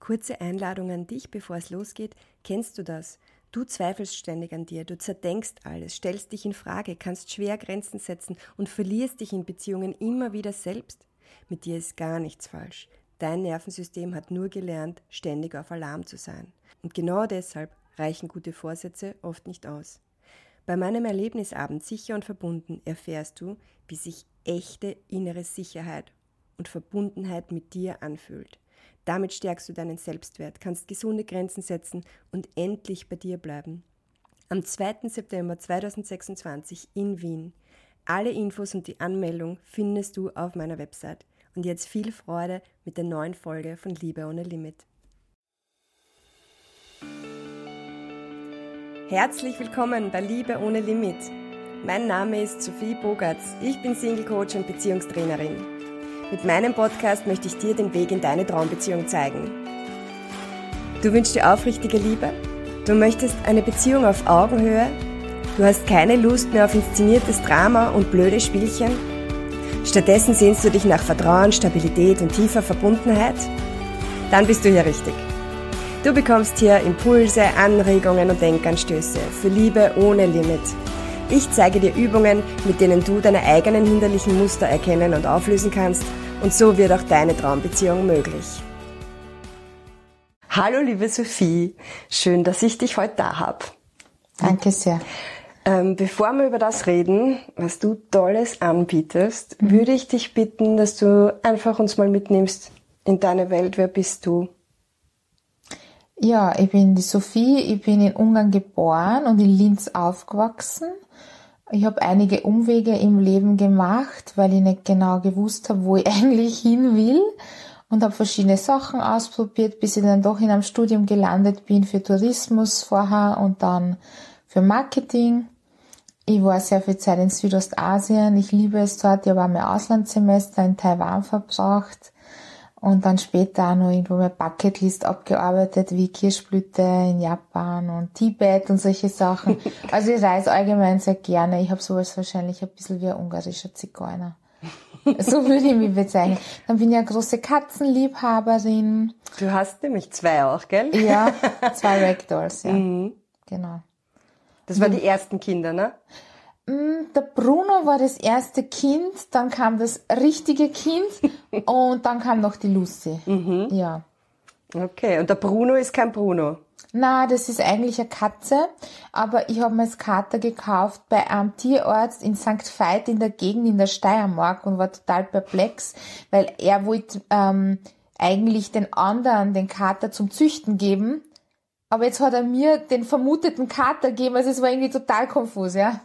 Kurze Einladung an dich, bevor es losgeht. Kennst du das? Du zweifelst ständig an dir, du zerdenkst alles, stellst dich in Frage, kannst schwer Grenzen setzen und verlierst dich in Beziehungen immer wieder selbst. Mit dir ist gar nichts falsch. Dein Nervensystem hat nur gelernt, ständig auf Alarm zu sein. Und genau deshalb reichen gute Vorsätze oft nicht aus. Bei meinem Erlebnisabend Sicher und Verbunden erfährst du, wie sich echte innere Sicherheit und Verbundenheit mit dir anfühlt. Damit stärkst du deinen Selbstwert, kannst gesunde Grenzen setzen und endlich bei dir bleiben. Am 2. September 2026 in Wien. Alle Infos und die Anmeldung findest du auf meiner Website. Und jetzt viel Freude mit der neuen Folge von Liebe ohne Limit. Herzlich willkommen bei Liebe ohne Limit. Mein Name ist Sophie Bogartz. Ich bin Single-Coach und Beziehungstrainerin. Mit meinem Podcast möchte ich dir den Weg in deine Traumbeziehung zeigen. Du wünschst dir aufrichtige Liebe? Du möchtest eine Beziehung auf Augenhöhe? Du hast keine Lust mehr auf inszeniertes Drama und blöde Spielchen? Stattdessen sehnst du dich nach Vertrauen, Stabilität und tiefer Verbundenheit? Dann bist du hier richtig. Du bekommst hier Impulse, Anregungen und Denkanstöße für Liebe ohne Limit. Ich zeige dir Übungen, mit denen du deine eigenen hinderlichen Muster erkennen und auflösen kannst, und so wird auch deine Traumbeziehung möglich. Hallo liebe Sophie, schön, dass ich dich heute da habe. Danke sehr. Bevor wir über das reden, was du Tolles anbietest, würde ich dich bitten, dass du einfach uns mal mitnimmst in deine Welt. Wer bist du? Ja, ich bin die Sophie, ich bin in Ungarn geboren und in Linz aufgewachsen. Ich habe einige Umwege im Leben gemacht, weil ich nicht genau gewusst habe, wo ich eigentlich hin will, und habe verschiedene Sachen ausprobiert, bis ich dann doch in einem Studium gelandet bin für Tourismus vorher und dann für Marketing. Ich war sehr viel Zeit in Südostasien, ich liebe es dort, ich habe auch mein Auslandssemester in Taiwan verbracht und dann später auch noch irgendwo meine Bucketlist abgearbeitet, wie Kirschblüte in Japan und Tibet und solche Sachen. Also ich reise allgemein sehr gerne, ich habe sowas wahrscheinlich ein bisschen wie ein ungarischer Zigeuner. So würde ich mich bezeichnen. Dann bin ich eine große Katzenliebhaberin. Du hast nämlich 2 auch, gell? Ja, 2 Ragdolls, ja. Genau. Das waren die ersten Kinder, ne? Der Bruno war das erste Kind, dann kam das richtige Kind und dann kam noch die Lucy. Ja. Okay, und der Bruno ist kein Bruno? Na, das ist eigentlich eine Katze, aber ich habe mir das Kater gekauft bei einem Tierarzt in St. Veit in der Gegend in der Steiermark und war total perplex, weil er wollte eigentlich den anderen den Kater zum Züchten geben, aber jetzt hat er mir den vermuteten Kater gegeben, also es war irgendwie total konfus, ja.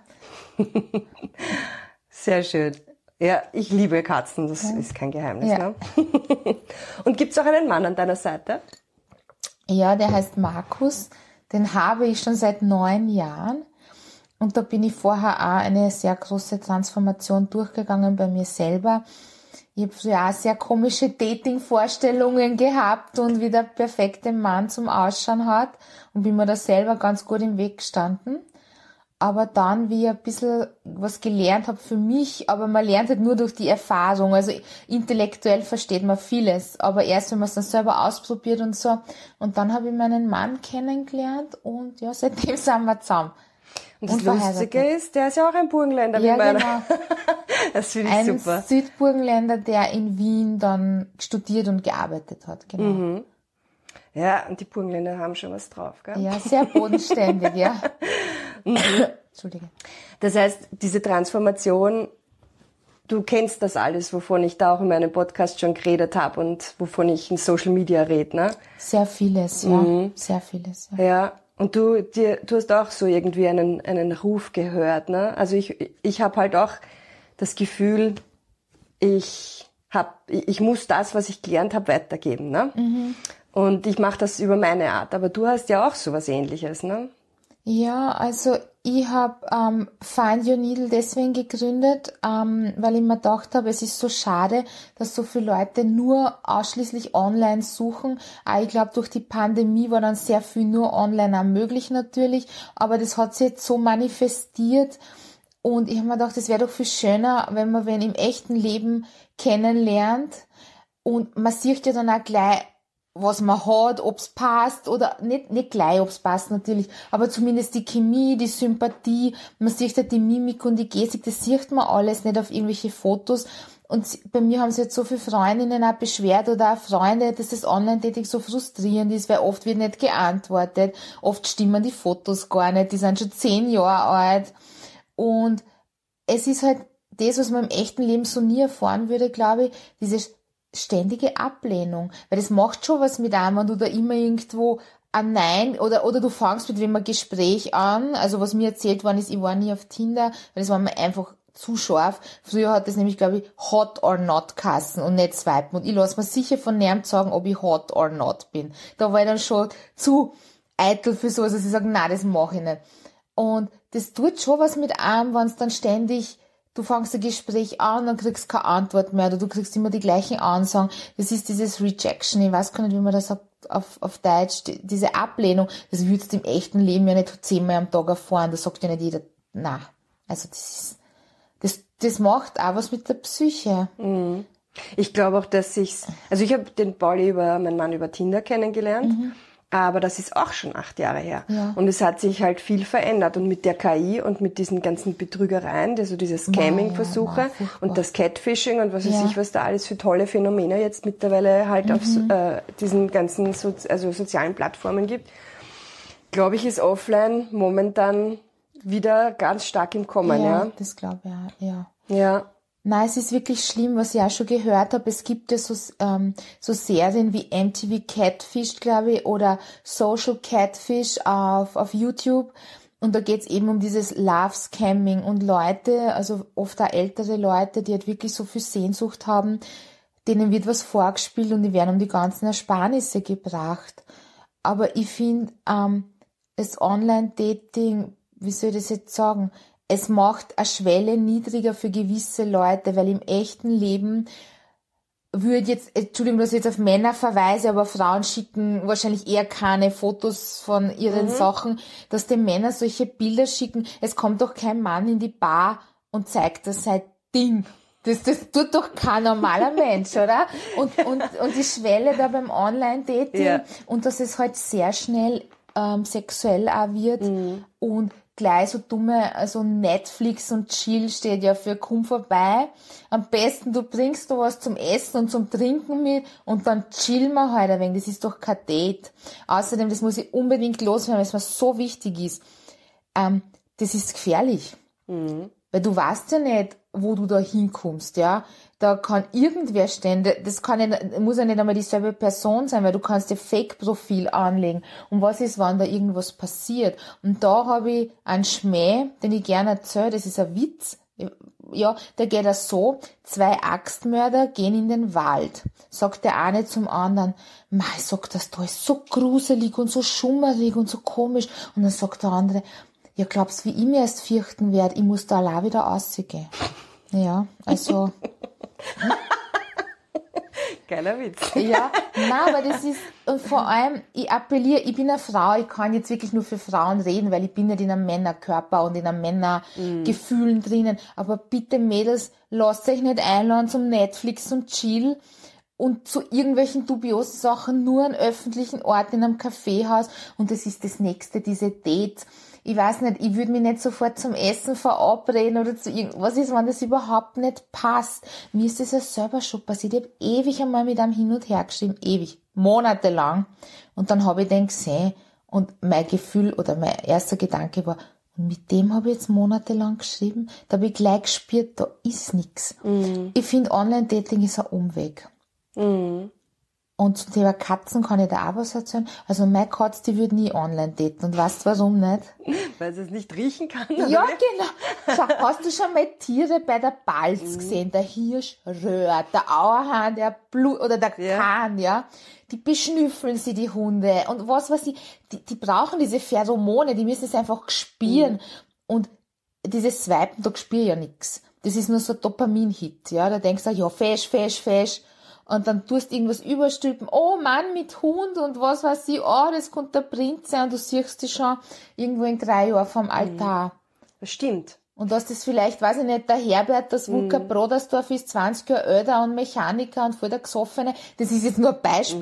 Sehr schön. Ja, ich liebe Katzen, das ist kein Geheimnis. Ja. Ne? Und gibt's auch einen Mann an deiner Seite? Ja, der heißt Markus, den habe ich schon seit 9 Jahren und da bin ich vorher auch eine sehr große Transformation durchgegangen bei mir selber. Ich habe früher auch sehr komische Dating-Vorstellungen gehabt und wie der perfekte Mann zum Ausschauen hat und bin mir da selber ganz gut im Weg gestanden. Aber dann, wie ich ein bisschen was gelernt habe für mich, aber man lernt halt nur durch die Erfahrung, also intellektuell versteht man vieles, aber erst, wenn man es dann selber ausprobiert und so. Und dann habe ich meinen Mann kennengelernt und ja, seitdem sind wir zusammen. Und das Lustige ist, der ist ja auch ein Burgenländer wie meiner. Genau. Das finde ich super. Ein Südburgenländer, der in Wien dann studiert und gearbeitet hat, genau. Ja, und die Burgenländer haben schon was drauf, gell? Ja, sehr bodenständig, ja. Entschuldige. Das heißt, diese Transformation, du kennst das alles, wovon ich da auch in meinem Podcast schon geredet habe und wovon ich in Social Media rede, ne? Sehr vieles, ja. Sehr vieles, ja. Ja, und du hast auch so irgendwie einen Ruf gehört, ne? Also ich habe halt auch das Gefühl, ich muss das, was ich gelernt habe, weitergeben, ne? Und ich mache das über meine Art. Aber du hast ja auch sowas Ähnliches, ne? Ja, also ich habe Find Your Needle deswegen gegründet, weil ich mir gedacht habe, es ist so schade, dass so viele Leute nur ausschließlich online suchen. Ich glaube, durch die Pandemie war dann sehr viel nur online auch möglich natürlich, aber das hat sich jetzt so manifestiert und ich habe mir gedacht, es wäre doch viel schöner, wenn man wen im echten Leben kennenlernt und man sieht ja dann auch gleich, was man hat, ob's passt oder nicht gleich, ob's passt natürlich, aber zumindest die Chemie, die Sympathie, man sieht halt die Mimik und die Gestik, das sieht man alles nicht auf irgendwelche Fotos. Und bei mir haben sich jetzt so viele Freundinnen auch beschwert oder auch Freunde, dass das Online-Dating so frustrierend ist, weil oft wird nicht geantwortet, oft stimmen die Fotos gar nicht, die sind schon 10 Jahre alt. Und es ist halt das, was man im echten Leben so nie erfahren würde, glaube ich, diese ständige Ablehnung. Weil das macht schon was mit einem, wenn du da immer irgendwo ein Nein oder du fangst mit wem ein Gespräch an. Also was mir erzählt worden ist, ich war nie auf Tinder, weil das war mir einfach zu scharf. Früher hat das nämlich, glaube ich, hot or not geheißen und nicht swipen. Und ich lasse mir sicher von niemandem sagen, ob ich hot or not bin. Da war ich dann schon zu eitel für sowas, dass ich sage, nein, das mache ich nicht. Und das tut schon was mit einem, wenn es dann ständig, du fängst ein Gespräch an und kriegst keine Antwort mehr oder du kriegst immer die gleichen Ansagen. Das ist dieses Rejection. Ich weiß gar nicht, wie man das sagt auf Deutsch. Diese Ablehnung, das würdest du im echten Leben ja nicht 10-mal am Tag erfahren. Da sagt ja nicht jeder, na. Also das macht auch was mit der Psyche. Mhm. Ich glaube auch, dass also ich habe den Pauli meinen Mann über Tinder kennengelernt. Aber das ist auch schon 8 Jahre her. Ja. Und es hat sich halt viel verändert. Und mit der KI und mit diesen ganzen Betrügereien, also diese Scamming-Versuche und das Catfishing und was weiß ich, was da alles für tolle Phänomene jetzt mittlerweile halt auf diesen ganzen sozialen Plattformen gibt, glaube ich, ist offline momentan wieder ganz stark im Kommen. Ja, das glaube ich auch, ja. Ja. Nein, es ist wirklich schlimm, was ich auch schon gehört habe. Es gibt ja so Serien wie MTV Catfish, glaube ich, oder Social Catfish auf YouTube. Und da geht's eben um dieses Love-Scamming und Leute, also oft auch ältere Leute, die halt wirklich so viel Sehnsucht haben, denen wird was vorgespielt und die werden um die ganzen Ersparnisse gebracht. Aber ich finde, das Online-Dating, wie soll ich das jetzt sagen, es macht eine Schwelle niedriger für gewisse Leute, weil im echten Leben würde jetzt, Entschuldigung, dass ich jetzt auf Männer verweise, aber Frauen schicken wahrscheinlich eher keine Fotos von ihren Sachen, dass die Männer solche Bilder schicken. Es kommt doch kein Mann in die Bar und zeigt das sein Ding. Das tut doch kein normaler Mensch, oder? Und die Schwelle da beim Online-Dating und dass es halt sehr schnell sexuell auch wird und gleich so dumme, also Netflix und Chill steht ja für komm vorbei. Am besten du bringst da was zum Essen und zum Trinken mit und dann chillen wir halt ein wenig. Das ist doch kein Date. Außerdem, das muss ich unbedingt loswerden, weil es mir so wichtig ist. Das ist gefährlich. Weil du weißt ja nicht, wo du da hinkommst, ja. Da kann irgendwer stehen, muss ja nicht einmal dieselbe Person sein, weil du kannst dir Fake-Profil anlegen. Und was ist, wenn da irgendwas passiert? Und da habe ich einen Schmäh, den ich gerne erzähle, das ist ein Witz. Ja, der geht ja so, 2 Axtmörder gehen in den Wald. Sagt der eine zum anderen, mei, sagt das da ist so gruselig und so schummerig und so komisch. Und dann sagt der andere, ja, glaubst wie ich mir erst fürchten werde, ich muss da allein wieder rausgehen. Ja, also. Geiler Witz. Ja, nein, aber das ist, und vor allem, ich appelliere, ich bin eine Frau, ich kann jetzt wirklich nur für Frauen reden, weil ich bin nicht in einem Männerkörper und in einem Männergefühlen drinnen, aber bitte Mädels, lasst euch nicht einladen zum Netflix und Chill und zu irgendwelchen dubiosen Sachen nur an öffentlichen Orten in einem Kaffeehaus und das ist das Nächste, diese Dates. Ich weiß nicht, ich würde mich nicht sofort zum Essen verabreden oder zu irgendwas ist, wenn das überhaupt nicht passt. Mir ist das ja selber schon passiert. Ich habe ewig einmal mit einem hin und her geschrieben, ewig, monatelang. Und dann habe ich den gesehen und mein Gefühl oder mein erster Gedanke war, und mit dem habe ich jetzt monatelang geschrieben. Da habe ich gleich gespürt, da ist nichts. Ich finde, Online-Dating ist ein Umweg. Und zum Thema Katzen kann ich da auch was erzählen. Also meine Katze, die würde nie online daten. Und weißt du warum nicht? Weil sie es nicht riechen kann? Oder? Ja, genau. Schau, hast du schon mal Tiere bei der Balz gesehen? Der Hirsch röhrt, der Auerhahn, der Blut oder der Kahn, ja. Die beschnüffeln sie, die Hunde. Und was weiß ich, die brauchen diese Pheromone, die müssen es einfach spüren. Und dieses Swipen, da spüre ich ja nix. Das ist nur so ein Dopamin-Hit, ja. Da denkst du, ja, fesch. Und dann tust du irgendwas überstülpen, oh Mann, mit Hund und was weiß ich, oh, das könnte der Prinz sein und du siehst dich schon irgendwo in 3 Jahren vom Altar. Das stimmt. Und dass das vielleicht, weiß ich nicht, der Herbert, das Wucker Brodersdorf ist 20 Jahre älter und Mechaniker und voll der Gesoffene, das ist jetzt nur ein Beispiel.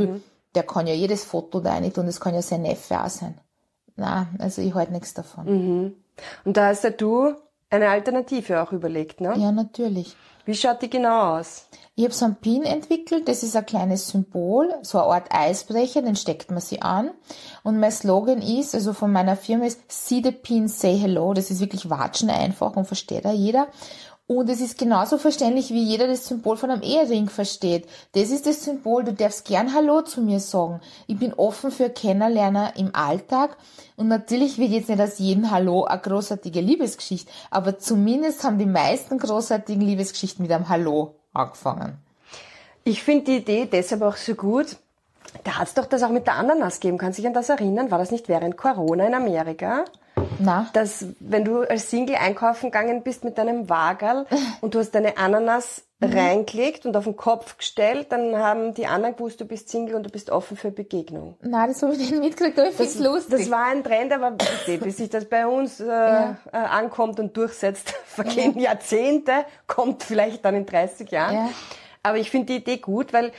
der kann ja jedes Foto da rein tun, das kann ja sein Neffe auch sein. Nein, also ich halte nichts davon. Mhm. Und da hast ja du eine Alternative auch überlegt, ne? Ja, natürlich. Wie schaut die genau aus? Ich habe so einen Pin entwickelt, das ist ein kleines Symbol, so eine Art Eisbrecher, den steckt man sich an. Und mein Slogan ist, also von meiner Firma ist, see the pin, say hello. Das ist wirklich watschen einfach und versteht auch jeder. Und es ist genauso verständlich, wie jeder das Symbol von einem Ehering versteht. Das ist das Symbol, du darfst gern Hallo zu mir sagen. Ich bin offen für Kennenlerner im Alltag. Und natürlich wird jetzt nicht aus jedem Hallo eine großartige Liebesgeschichte, aber zumindest haben die meisten großartigen Liebesgeschichten mit einem Hallo angefangen. Ich finde die Idee deshalb auch so gut. Da hat es doch das auch mit der Ananas gegeben. Kannst du dich an das erinnern? War das nicht während Corona in Amerika? Na? Dass, wenn du als Single einkaufen gegangen bist mit deinem Wagerl und du hast deine Ananas reingelegt und auf den Kopf gestellt, dann haben die anderen gewusst, du bist Single und du bist offen für Begegnung. Nein, das habe ich nicht mitgekriegt, aber ich finde es lustig. Das war ein Trend, aber bis sich das bei uns ankommt und durchsetzt, vergehen Jahrzehnte, kommt vielleicht dann in 30 Jahren. Ja. Aber ich finde die Idee gut, weil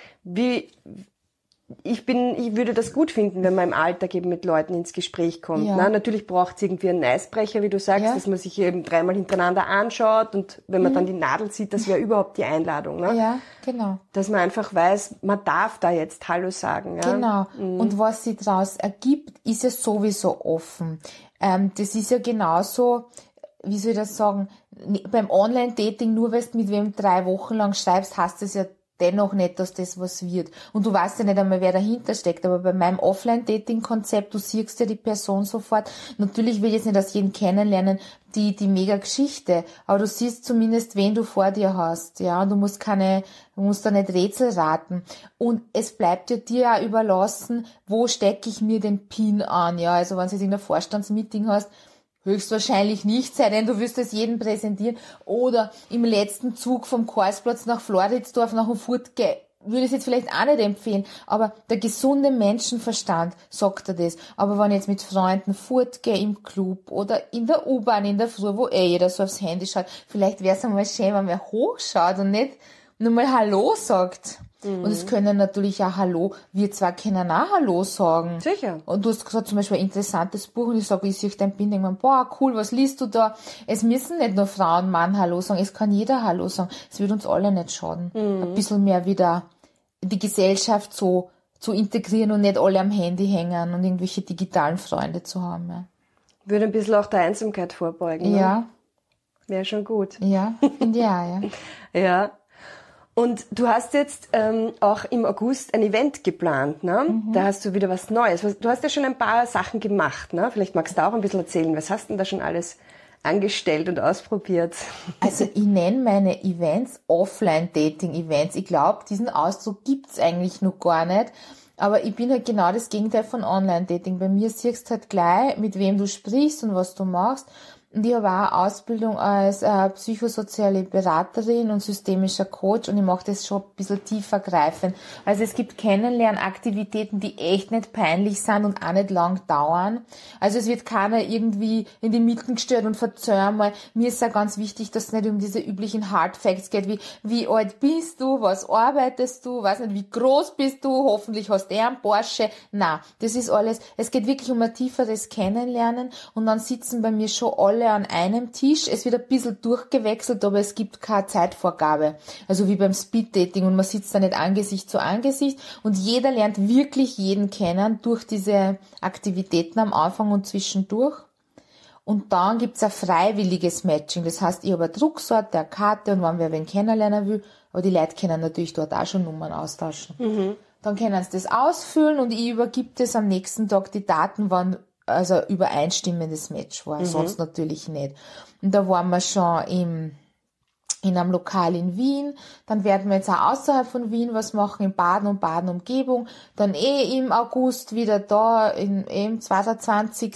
ich würde das gut finden, wenn man im Alltag eben mit Leuten ins Gespräch kommt. Ja. Na, natürlich braucht es irgendwie einen Eisbrecher, wie du sagst, Ja. dass man sich eben 3-mal hintereinander anschaut und wenn man dann die Nadel sieht, das wäre überhaupt die Einladung. Ne? Ja, genau. Dass man einfach weiß, man darf da jetzt Hallo sagen. Ja? Genau. Und was sich daraus ergibt, ist ja sowieso offen. Das ist ja genauso, wie soll ich das sagen, beim Online-Dating, nur weil du mit wem 3 Wochen lang schreibst, heißt das ja dennoch nicht, dass das was wird. Und du weißt ja nicht einmal, wer dahinter steckt. Aber bei meinem Offline-Dating-Konzept, du siehst ja die Person sofort. Natürlich will ich jetzt nicht aus jedem kennenlernen, die mega Geschichte. Aber du siehst zumindest, wen du vor dir hast. Ja, und du musst da nicht Rätsel raten. Und es bleibt ja dir auch überlassen, wo stecke ich mir den Pin an. Ja, also wenn du jetzt irgendein Vorstandsmeeting hast, höchstwahrscheinlich nicht, sei denn du wirst es jedem präsentieren. Oder im letzten Zug vom Karlsplatz nach Floridsdorf nach dem Furtgehen, würde ich es jetzt vielleicht auch nicht empfehlen. Aber der gesunde Menschenverstand sagt dir das. Aber wenn ich jetzt mit Freunden fortgehe im Club oder in der U-Bahn in der Früh, wo jeder so aufs Handy schaut, vielleicht wäre es einmal schön, wenn man hochschaut und nicht nur mal Hallo sagt. Und es können natürlich auch Hallo, wir zwar können auch Hallo sagen. Sicher. Und du hast gesagt, zum Beispiel ein interessantes Buch, und ich sage, ich sehe dein Bild, denke mir, boah, cool, was liest du da? Es müssen nicht nur Frau und Mann Hallo sagen, es kann jeder Hallo sagen. Es wird uns alle nicht schaden. Ein bisschen mehr wieder die Gesellschaft so zu integrieren und nicht alle am Handy hängen und irgendwelche digitalen Freunde zu haben. Ja. Würde ein bisschen auch der Einsamkeit vorbeugen. Ne? Ja. Wäre schon gut. Ja, finde ich auch, ja. Ja. Und du hast jetzt auch im August ein Event geplant, ne? Da hast du wieder was Neues. Du hast ja schon ein paar Sachen gemacht, ne? Vielleicht magst du auch ein bisschen erzählen. Was hast du denn da schon alles angestellt und ausprobiert? Also ich nenne meine Events Offline-Dating-Events. Ich glaube, diesen Ausdruck gibt's eigentlich noch gar nicht. Aber ich bin halt genau das Gegenteil von Online-Dating. Bei mir siehst du halt gleich, mit wem du sprichst und was du machst. Und ich habe auch eine Ausbildung als psychosoziale Beraterin und systemischer Coach und ich mache das schon ein bisschen tiefer greifend. Also es gibt Kennenlernaktivitäten, die echt nicht peinlich sind und auch nicht lang dauern. Also es wird keiner irgendwie in die Mitten gestört und verzögern mal. Mir ist auch ganz wichtig, dass es nicht um diese üblichen Hard Facts geht, wie alt bist du, was arbeitest du, weiß nicht, wie groß bist du, hoffentlich hast du einen Porsche. Nein, das ist alles, es geht wirklich um ein tieferes Kennenlernen und dann sitzen bei mir schon alle an einem Tisch. Es wird ein bisschen durchgewechselt, aber es gibt keine Zeitvorgabe. Also wie beim Speeddating und man sitzt da nicht Angesicht zu Angesicht und jeder lernt wirklich jeden kennen durch diese Aktivitäten am Anfang und zwischendurch. Und dann gibt's ein freiwilliges Matching. Das heißt, ich habe eine Drucksorte, eine Karte und wenn wer wen kennenlernen will, aber die Leute können natürlich dort auch schon Nummern austauschen. Dann können sie das ausfüllen und ich übergebe das am nächsten Tag die Daten, wann also übereinstimmendes Match war, sonst natürlich nicht. Und da waren wir schon in einem Lokal in Wien, dann werden wir jetzt auch außerhalb von Wien was machen, in Baden und Baden-Umgebung, dann im August wieder da, im 22.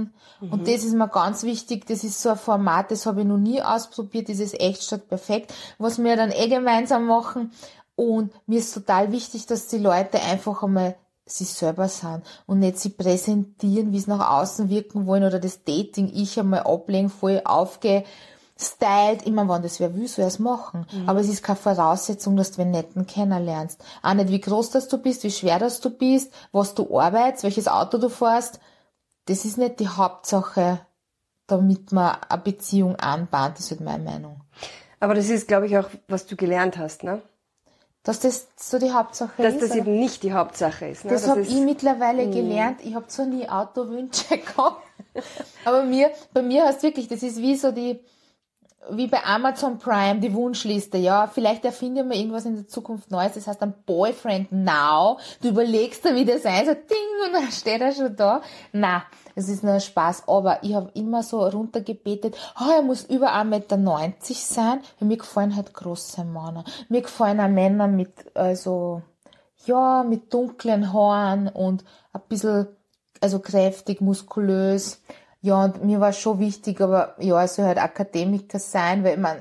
Und das ist mir ganz wichtig, das ist so ein Format, das habe ich noch nie ausprobiert, dieses Echtstadt perfekt, was wir dann gemeinsam machen. Und mir ist total wichtig, dass die Leute einfach einmal sie selber sind und nicht sie präsentieren, wie es nach außen wirken wollen oder das Dating ich einmal ablehnen, voll stylt, immer wenn das wer will, soll er es machen. Aber es ist keine Voraussetzung, dass du einen Netten kennenlernst. Auch nicht, wie groß das du bist, wie schwer das du bist, was du arbeitest, welches Auto du fährst. Das ist nicht die Hauptsache, damit man eine Beziehung anbahnt. Das ist halt meine Meinung. Aber das ist, glaube ich, auch, was du gelernt hast, ne? Dass das so die Hauptsache Dass ist? das oder? eben nicht die Hauptsache ist. Ne? Das habe ich mittlerweile gelernt. Ich habe zwar nie Autowünsche gehabt, aber bei mir heißt wirklich, das ist wie so wie bei Amazon Prime, die Wunschliste. Ja, vielleicht erfinde ich mir irgendwas in der Zukunft Neues. Das heißt ein Boyfriend now. Du überlegst dir, wie das sein soll. Ding, und dann steht er schon da. Na, es ist nur ein Spaß. Aber ich habe immer so runtergebetet, er muss über 1,90 Meter sein. Weil mir gefallen halt große Männer. Mir gefallen auch Männer mit, mit dunklen Haaren und ein bisschen, kräftig, muskulös. Ja, und mir war schon wichtig, aber ja, es soll halt Akademiker sein, weil man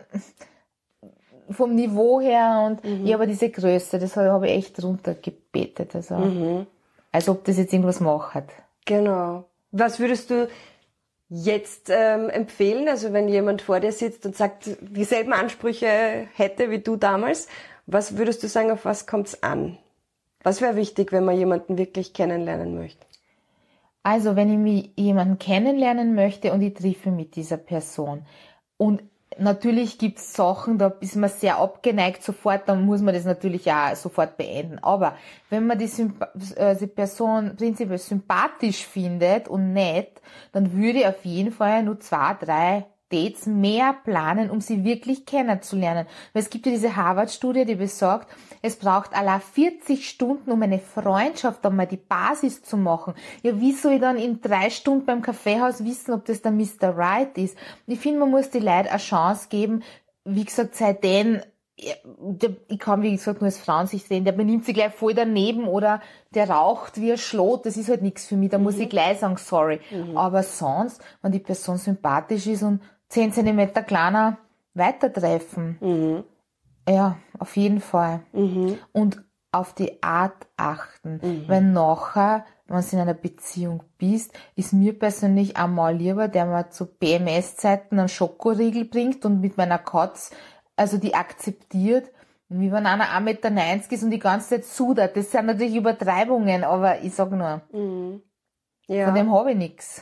vom Niveau her und aber diese Größe, das habe ich echt runtergebetet. Als ob das jetzt irgendwas macht. Genau. Was würdest du jetzt empfehlen, also wenn jemand vor dir sitzt und sagt, dieselben Ansprüche hätte wie du damals, was würdest du sagen, auf was kommt's an? Was wäre wichtig, wenn man jemanden wirklich kennenlernen möchte? Also, wenn ich jemanden kennenlernen möchte und ich treffe mit dieser Person und natürlich gibt's Sachen, da ist man sehr abgeneigt sofort, dann muss man das natürlich auch sofort beenden. Aber wenn man die Person prinzipiell sympathisch findet und nett, dann würde ich auf jeden Fall nur 2, 3 Dates mehr planen, um sie wirklich kennenzulernen. Weil es gibt ja diese Harvard-Studie, die besagt, es braucht allein 40 Stunden, um eine Freundschaft einmal die Basis zu machen. Ja, wie soll ich dann in 3 Stunden beim Kaffeehaus wissen, ob das der Mr. Right ist? Ich finde, man muss die Leute eine Chance geben. Wie gesagt, seitdem, ich kann, wie gesagt, nur als Frauensicht reden, der benimmt sich gleich voll daneben oder der raucht wie ein Schlot, das ist halt nichts für mich, da muss ich gleich sagen, sorry. Aber sonst, wenn die Person sympathisch ist und 10 Zentimeter kleiner, weitertreffen. Ja, auf jeden Fall. Und auf die Art achten. Weil nachher, wenn du in einer Beziehung bist, ist mir persönlich einmal lieber, der mir zu PMS-Zeiten einen Schokoriegel bringt und mit meiner Katz, also die akzeptiert, wie wenn einer 1,90 Meter ist und die ganze Zeit sudert. Das sind natürlich Übertreibungen, aber ich sag nur, Ja. von dem habe ich nichts.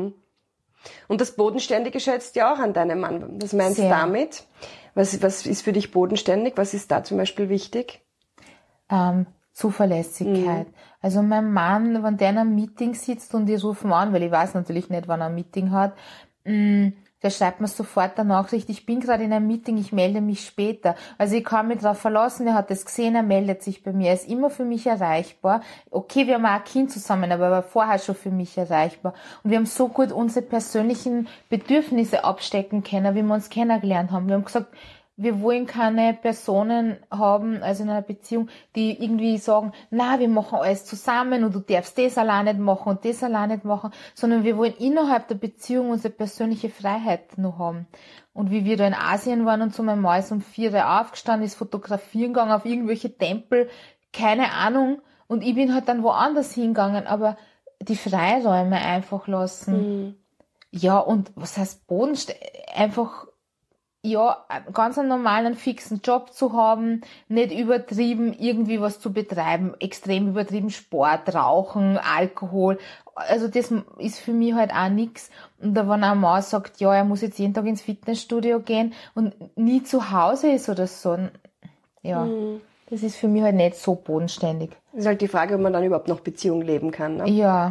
Und das Bodenständige schätzt ja auch an deinem Mann. Was meinst du Sehr. damit? Was ist für dich bodenständig? Was ist da zum Beispiel wichtig? Zuverlässigkeit. Also mein Mann, wenn der in einem Meeting sitzt und ich rufe ihn an, weil ich weiß natürlich nicht, wann er ein Meeting hat, der schreibt mir sofort eine Nachricht, ich bin gerade in einem Meeting, ich melde mich später. Also ich kann mich darauf verlassen, er hat es gesehen, er meldet sich bei mir, er ist immer für mich erreichbar. Okay, wir haben auch ein Kind zusammen, aber er war vorher schon für mich erreichbar. Und wir haben so gut unsere persönlichen Bedürfnisse abstecken können, wie wir uns kennengelernt haben. Wir haben gesagt, wir wollen keine Personen haben, also in einer Beziehung, die irgendwie sagen, na, wir machen alles zusammen und du darfst das allein nicht machen und das allein nicht machen, sondern wir wollen innerhalb der Beziehung unsere persönliche Freiheit noch haben. Und wie wir da in Asien waren und so mein Mann ist um 4 Uhr aufgestanden, ist fotografieren gegangen auf irgendwelche Tempel, keine Ahnung, und ich bin halt dann woanders hingegangen, aber die Freiräume einfach lassen. Ja, und was heißt einfach, ja, ganz einen normalen, fixen Job zu haben, nicht übertrieben irgendwie was zu betreiben, extrem übertrieben Sport, Rauchen, Alkohol. Also das ist für mich halt auch nix. Und da wenn ein Mann sagt, ja, er muss jetzt jeden Tag ins Fitnessstudio gehen und nie zu Hause ist oder so, ja, das ist für mich halt nicht so bodenständig. Das ist halt die Frage, ob man dann überhaupt noch Beziehung leben kann. Ne? Ja.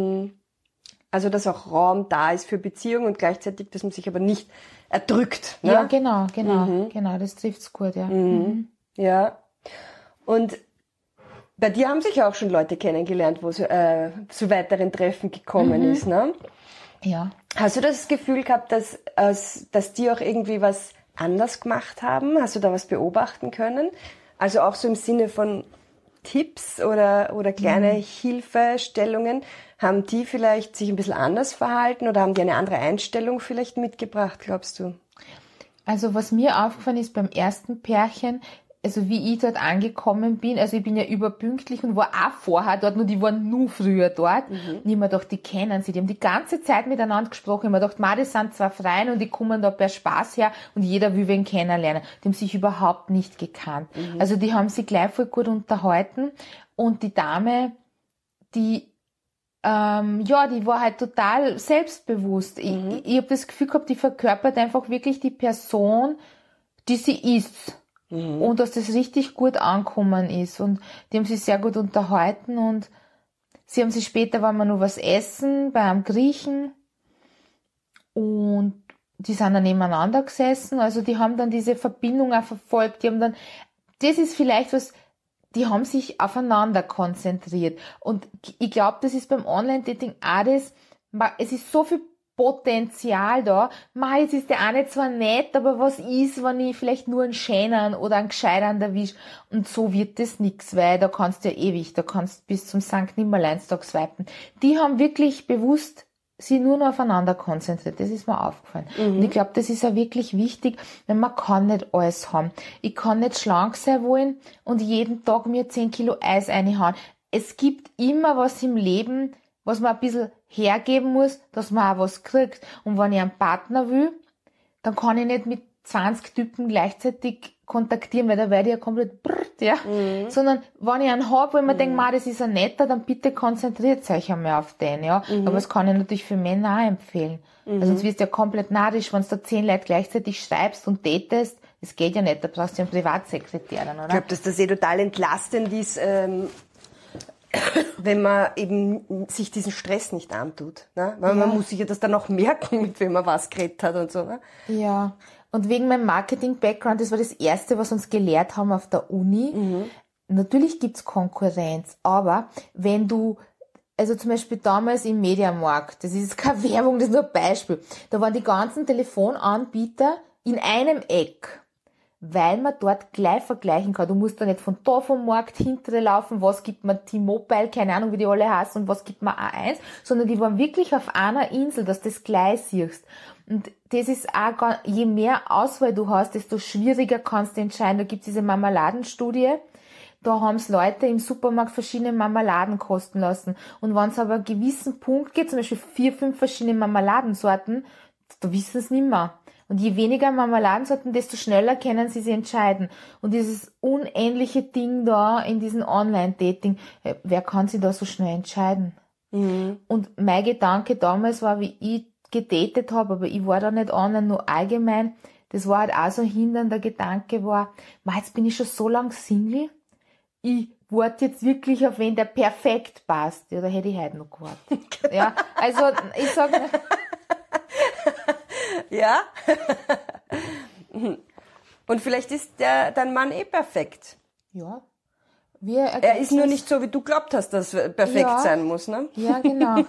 Also, dass auch Raum da ist für Beziehung und gleichzeitig, dass man sich aber nicht erdrückt. Ne? Ja, genau, das trifft's gut, ja. Ja. Und bei dir haben sich auch schon Leute kennengelernt, wo zu weiteren Treffen gekommen ist, ne? Ja. Hast du das Gefühl gehabt, dass die auch irgendwie was anders gemacht haben? Hast du da was beobachten können? Also auch so im Sinne von Tipps oder kleine Hilfestellungen. Haben die vielleicht sich ein bisschen anders verhalten oder haben die eine andere Einstellung vielleicht mitgebracht, glaubst du? Also was mir aufgefallen ist beim ersten Pärchen, also wie ich dort angekommen bin, also ich bin ja überpünktlich und war auch vorher dort, nur die waren nur früher dort. Und ich hab mir gedacht, die kennen sie, die haben die ganze Zeit miteinander gesprochen. Ich hab mir gedacht, das sind zwei Freien und die kommen da per Spaß her und jeder will wen kennenlernen. Die haben sich überhaupt nicht gekannt. Also die haben sich gleich voll gut unterhalten und die Dame, die die war halt total selbstbewusst. Ich habe das Gefühl gehabt, die verkörpert einfach wirklich die Person, die sie ist. Und dass das richtig gut angekommen ist. Und die haben sich sehr gut unterhalten und sie haben sich später, waren wir noch was essen bei einem Griechen und die sind dann nebeneinander gesessen. Also die haben dann diese Verbindung auch verfolgt. Die haben dann, das ist vielleicht was, die haben sich aufeinander konzentriert. Und ich glaube, das ist beim Online-Dating auch das, es ist so viel Potenzial da. Jetzt ist der eine zwar nett, aber was ist, wenn ich vielleicht nur einen schöneren oder einen gescheiteren erwische? Und so wird das nix, weil da kannst du ja ewig, da kannst bis zum Sankt Nimmerleinstag swipen. Die haben wirklich bewusst sie nur noch aufeinander konzentriert. Das ist mir aufgefallen. Und ich glaube, das ist ja wirklich wichtig, weil man kann nicht alles haben. Ich kann nicht schlank sein wollen und jeden Tag mir 10 Kilo Eis reinhauen. Es gibt immer was im Leben, was man ein bisschen hergeben muss, dass man auch was kriegt. Und wenn ich einen Partner will, dann kann ich nicht mit 20 Typen gleichzeitig kontaktieren, weil da werde ich ja komplett sondern wenn ich einen habe, wo ich mir denke, das ist ein netter, dann bitte konzentriert euch einmal auf den, ja. Aber das kann ich natürlich für Männer auch empfehlen. Also sonst wirst du ja komplett narrisch, wenn du da 10 Leute gleichzeitig schreibst und datest, das geht ja nicht, da brauchst du ja einen Privatsekretär dann, oder? Ich glaube, dass das total entlastend ist, wenn man eben sich diesen Stress nicht antut. Ne? Weil man muss sich ja das dann auch merken, mit wem man was geredet hat und so. Ne? Ja, und wegen meinem Marketing-Background, das war das Erste, was uns gelehrt haben auf der Uni. Natürlich gibt's Konkurrenz, aber wenn du, also zum Beispiel damals im Mediamarkt, das ist keine Werbung, das ist nur ein Beispiel, da waren die ganzen Telefonanbieter in einem Eck, weil man dort gleich vergleichen kann. Du musst da nicht von da vom Markt hintere laufen, was gibt man T-Mobile, keine Ahnung, wie die alle heißen, und was gibt man A1, sondern die waren wirklich auf einer Insel, dass du das gleich siehst. Und das ist auch, je mehr Auswahl du hast, desto schwieriger kannst du entscheiden. Da gibt's diese Marmeladenstudie, da haben's Leute im Supermarkt verschiedene Marmeladen kosten lassen. Und wenn es aber einen gewissen Punkt geht, zum Beispiel 4, 5 verschiedene Marmeladensorten, da wissen sie nicht mehr. Und je weniger Marmeladensorten, desto schneller können sie sich entscheiden. Und dieses unendliche Ding da in diesem Online-Dating, wer kann sich da so schnell entscheiden? Und mein Gedanke damals war, wie ich gedatet habe, aber ich war da nicht online, nur allgemein, das war halt auch so ein hindernder Gedanke, war, jetzt bin ich schon so lang Single, ich warte jetzt wirklich auf wen, der perfekt passt. Ja, da hätte ich heute noch gewartet. Ja, also ich sag ja. Und vielleicht ist dein Mann perfekt. Ja. Er ist nur nicht so, wie du glaubt hast, dass er perfekt sein muss, ne? Ja, genau.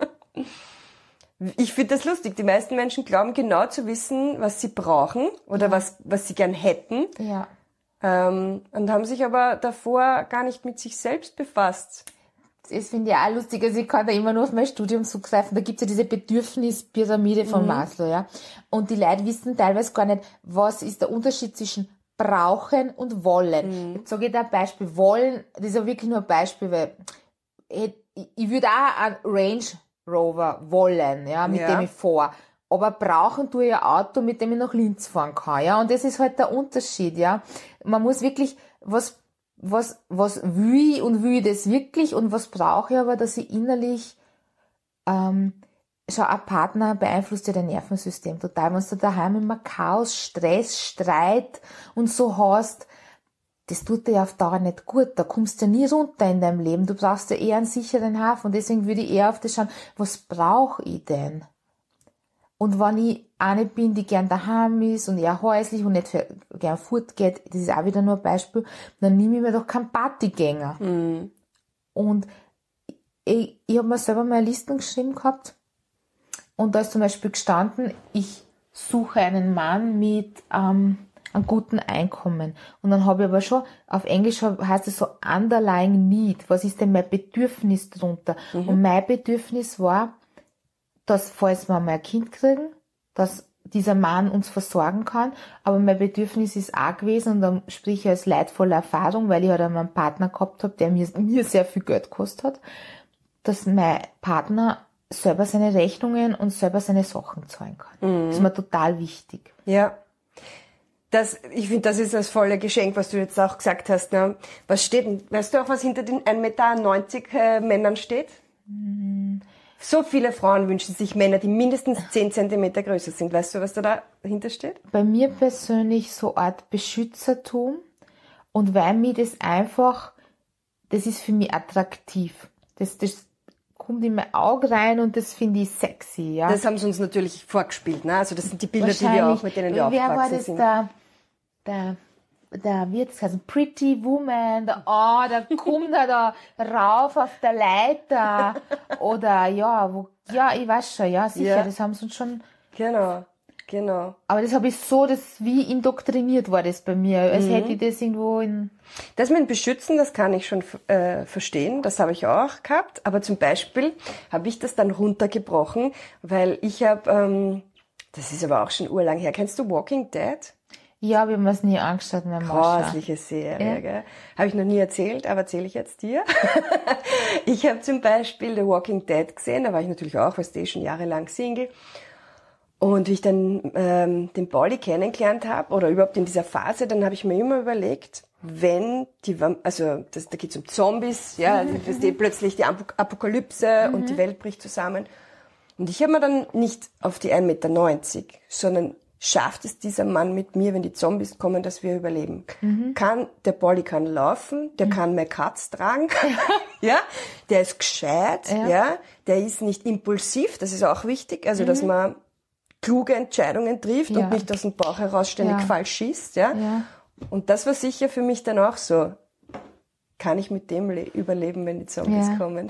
Ich finde das lustig. Die meisten Menschen glauben genau zu wissen, was sie brauchen oder was sie gern hätten. Ja. Und haben sich aber davor gar nicht mit sich selbst befasst. Das finde ich auch lustig. Also ich kann da immer nur auf mein Studium zugreifen. Da gibt's ja diese Bedürfnispyramide von Maslow, ja. Und die Leute wissen teilweise gar nicht, was ist der Unterschied zwischen brauchen und wollen. Jetzt sage ich da ein Beispiel. Wollen, das ist ja wirklich nur ein Beispiel, weil ich würde auch einen Range Rover wollen, ja, mit dem ich fahre. Aber brauchen tue ich ein Auto, mit dem ich nach Linz fahren kann, ja. Und das ist halt der Unterschied, ja. Man muss wirklich, was will ich und will ich das wirklich und was brauche ich aber, dass ich innerlich, schau, ein Partner beeinflusst ja dein Nervensystem total. Wenn du daheim immer Chaos, Stress, Streit und so hast, das tut dir auf Dauer nicht gut. Da kommst du ja nie runter in deinem Leben. Du brauchst ja eher einen sicheren Hafen. Und deswegen würde ich eher auf das schauen, was brauche ich denn? Und wenn ich eine bin, die gern daheim ist und eher häuslich und nicht gern fortgeht, das ist auch wieder nur ein Beispiel, dann nehme ich mir doch keinen Partygänger. Und ich habe mir selber mal eine Liste geschrieben gehabt und da ist zum Beispiel gestanden, ich suche einen Mann mit einem guten Einkommen. Und dann habe ich aber schon, auf Englisch heißt es so underlying need. Was ist denn mein Bedürfnis drunter? Und mein Bedürfnis war, dass, falls wir mal ein Kind kriegen, dass dieser Mann uns versorgen kann, aber mein Bedürfnis ist auch gewesen, und dann sprich ich als leidvolle Erfahrung, weil ich halt einmal einen Partner gehabt habe, der mir sehr viel Geld gekostet hat, dass mein Partner selber seine Rechnungen und selber seine Sachen zahlen kann. Das ist mir total wichtig. Ja. Ich finde, das ist das volle Geschenk, was du jetzt auch gesagt hast. Ne? Was steht denn, weißt du auch, was hinter den 1,90 Meter Männern steht? So viele Frauen wünschen sich Männer, die mindestens 10 Zentimeter größer sind. Weißt du, was da dahinter steht? Bei mir persönlich so eine Art Beschützertum, und weil mir das einfach, das ist für mich attraktiv. Das kommt in mein Auge rein und das finde ich sexy, ja. Das haben sie uns natürlich vorgespielt, ne? Also das sind die Bilder, die wir auch, mit denen wir aufgewachsen sind. Wer war das, der wird es heißen, Pretty Woman, der kommt er da rauf auf der Leiter, oder ich weiß schon, ja, sicher, das haben sie uns schon. Genau. Aber das habe ich so, wie indoktriniert war das bei mir, als hätte ich das irgendwo in... Das mit dem Beschützen, das kann ich schon verstehen, das habe ich auch gehabt, aber zum Beispiel habe ich das dann runtergebrochen, weil ich habe, das ist aber auch schon urlang her, kennst du Walking Dead? Ja, wir haben es nie angeschaut, mein Mann. Grausliche Serie, gell? Habe ich noch nie erzählt, aber erzähle ich jetzt dir. Ich habe zum Beispiel The Walking Dead gesehen, da war ich natürlich auch, weißt du, schon jahrelang Single. Und wie ich dann den Pauli kennengelernt habe, oder überhaupt in dieser Phase, dann habe ich mir immer überlegt, wenn da geht's um Zombies, ja, plötzlich die Apokalypse und die Welt bricht zusammen. Und ich habe mir dann nicht auf die 1,90 Meter, sondern schafft es dieser Mann mit mir, wenn die Zombies kommen, dass wir überleben? Der Pauli kann laufen, der kann meine Katz tragen, ja, der ist gescheit, ja, der ist nicht impulsiv, das ist auch wichtig, also dass man kluge Entscheidungen trifft und nicht aus dem Bauch heraus ständig falsch schießt, ja. Und das war sicher für mich dann auch so. Kann ich mit dem überleben, wenn die Zombies kommen?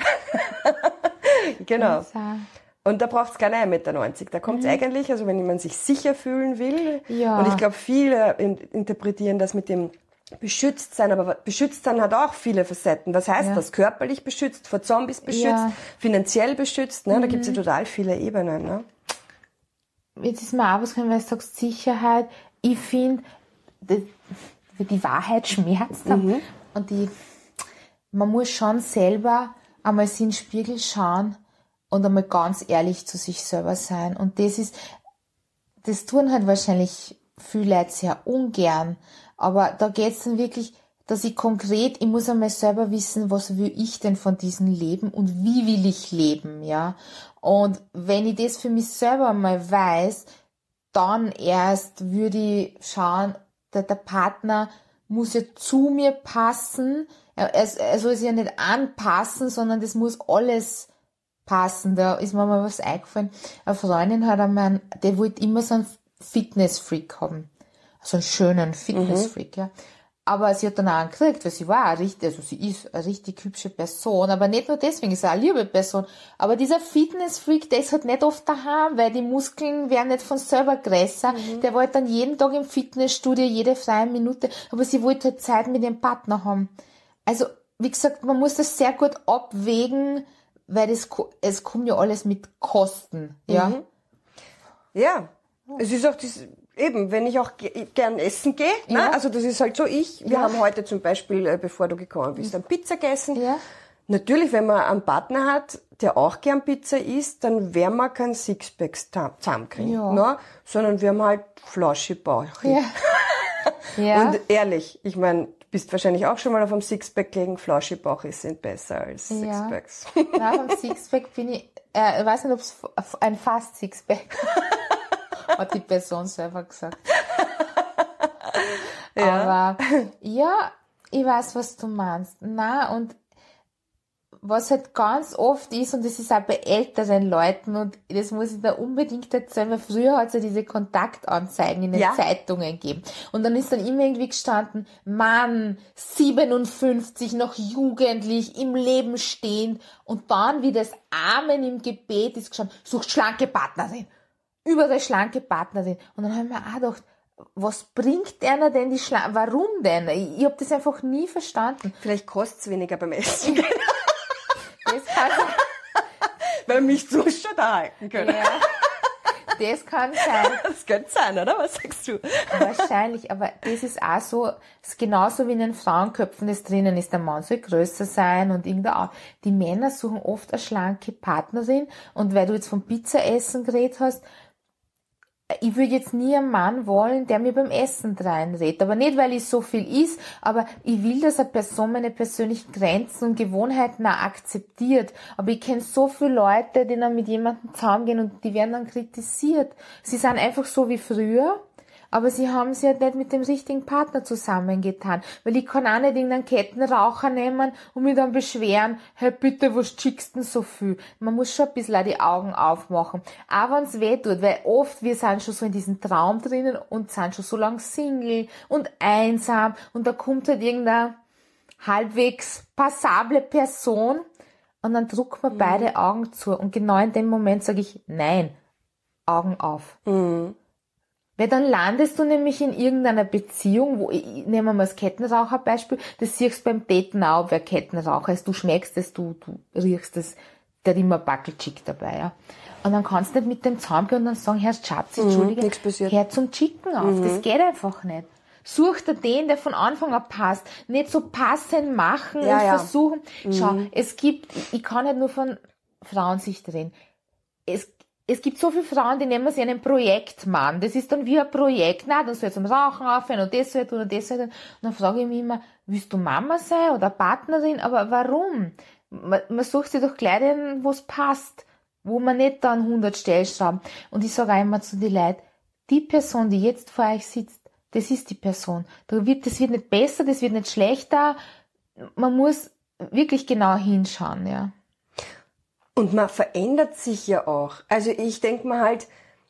Genau. Und da braucht's keine 1,90 Meter. Da kommt's eigentlich, also wenn man sich sicher fühlen will. Ja. Und ich glaube, viele interpretieren das mit dem Beschütztsein, aber Beschütztsein hat auch viele Facetten. Was heißt das? Körperlich beschützt, vor Zombies beschützt, finanziell beschützt, ne? Da gibt's ja total viele Ebenen, ne? Jetzt ist mir auch was gekommen, weil du sagst Sicherheit. Ich finde, die Wahrheit schmerzt. Und man muss schon selber einmal in den Spiegel schauen und einmal ganz ehrlich zu sich selber sein. Und das tun halt wahrscheinlich viele Leute sehr ungern. Aber da geht's dann wirklich, dass ich muss einmal selber wissen, was will ich denn von diesem Leben und wie will ich leben, ja. Und wenn ich das für mich selber mal weiß, dann erst würde ich schauen, der Partner muss ja zu mir passen. Er soll sich ja nicht anpassen, sondern das muss alles passen. Da ist mir mal was eingefallen. Eine Freundin hat einmal, der wollte immer so einen Fitness-Freak haben. So einen schönen Fitness-Freak, ja. Aber sie hat dann auch gekriegt, weil sie sie ist eine richtig hübsche Person, aber nicht nur deswegen, sie ist auch eine liebe Person. Aber dieser Fitness-Freak, der ist halt nicht oft daheim, weil die Muskeln werden nicht von selber größer. Der wollte dann jeden Tag im Fitnessstudio, jede freie Minute, aber sie wollte halt Zeit mit ihrem Partner haben. Also, wie gesagt, man muss das sehr gut abwägen, weil es kommt ja alles mit Kosten, ja. Ja, es ist auch eben, wenn ich auch gern essen gehe, ne? Also das ist halt so, wir haben heute zum Beispiel, bevor du gekommen bist, dann Pizza gegessen. Ja. Natürlich, wenn man einen Partner hat, der auch gern Pizza isst, dann werden wir kein Sixpacks zusammenkriegen, ne? Sondern wir haben halt Flasche Bauch. Ja. Und ehrlich, ich meine, du bist wahrscheinlich auch schon mal auf einem Sixpack gelegen, Flasche Bauch sind besser als Sixpacks. Nein, beim Sixpack bin ich weiß nicht, ob es ein fast Sixpack hat die Person selber gesagt. Aber ja, ich weiß, was du meinst. Na, und was halt ganz oft ist, und das ist auch bei älteren Leuten, und das muss ich da unbedingt erzählen, weil früher hat es ja diese Kontaktanzeigen in den Zeitungen gegeben. Und dann ist dann immer irgendwie gestanden, Mann, 57, noch jugendlich, im Leben stehend. Und dann, wie das Amen im Gebet ist gestanden, sucht schlanke Partnerin. Überall schlanke Partnerin. Und dann haben wir auch gedacht, was bringt einer denn die Schlanke? Warum denn? Ich habe das einfach nie verstanden. Vielleicht kostet's weniger beim Essen. Das kann weil mich so schon da halten können. Ja. Das kann sein. Das könnte sein, oder? Was sagst du? Wahrscheinlich, aber das ist auch so, das ist genauso wie in den Frauenköpfen, das drinnen ist, der Mann soll größer sein und irgendein. Die Männer suchen oft eine schlanke Partnerin und weil du jetzt vom Pizzaessen geredet hast, ich würde jetzt nie einen Mann wollen, der mir beim Essen reinredet. Aber nicht, weil ich so viel is, aber ich will, dass eine Person meine persönlichen Grenzen und Gewohnheiten auch akzeptiert. Aber ich kenne so viele Leute, die dann mit jemandem zusammengehen und die werden dann kritisiert. Sie sind einfach so wie früher, aber sie haben sich halt nicht mit dem richtigen Partner zusammengetan. Weil ich kann auch nicht irgendeinen Kettenraucher nehmen und mich dann beschweren, hey bitte, was schickst denn so viel? Man muss schon ein bisschen auch die Augen aufmachen. Auch wenn es weh tut, weil oft wir sind schon so in diesem Traum drinnen und sind schon so lang Single und einsam und da kommt halt irgendeine halbwegs passable Person und dann druckt man beide Augen zu und genau in dem Moment sage ich, nein, Augen auf. Weil dann landest du nämlich in irgendeiner Beziehung, wo, nehmen wir mal das Kettenraucherbeispiel, das siehst du beim Daten auch, wer Kettenraucher ist, du schmeckst es, du riechst es, der hat immer Backelchick dabei, ja. Und dann kannst du nicht mit dem zusammengehen und dann sagen, Herr Schatz, entschuldige, hör zum Chicken auf, das geht einfach nicht. Such dir den, der von Anfang an passt, nicht so passend machen und versuchen. Schau, ich kann nicht nur von Frauensicht reden, es gibt so viele Frauen, die nehmen sich einen Projektmann. Das ist dann wie ein Projekt. Na, dann soll zum Rauchen aufhören und das soll tun und das soll tun. Und dann frage ich mich immer, willst du Mama sein oder Partnerin? Aber warum? Man sucht sich doch gleich den, wo es passt. Wo man nicht dann 100 Stellschrauben. Und ich sage einmal zu den Leuten, die Person, die jetzt vor euch sitzt, das ist die Person. Das wird nicht besser, das wird nicht schlechter. Man muss wirklich genau hinschauen, ja. Und man verändert sich ja auch. Also ich denke mir halt,